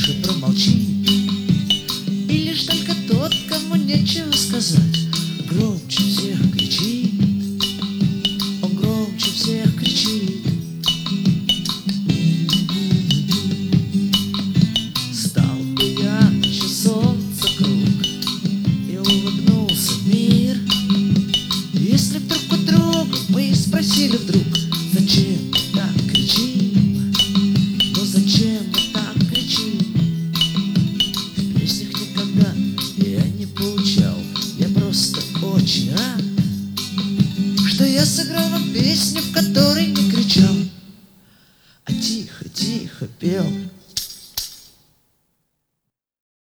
тише промолчит. И лишь только тот, кому нечего сказать, громче всех кричит. Он громче всех кричит. Стал бы ярче солнца круг, и улыбнулся мир, если вдруг у друга мы спросили вдруг: зачем мы так кричим? Ну зачем мы так кричим? В песнях никогда я не получал, я просто очень рад, что я сыграл вам песню, в которой не кричал, а тихо-тихо пел.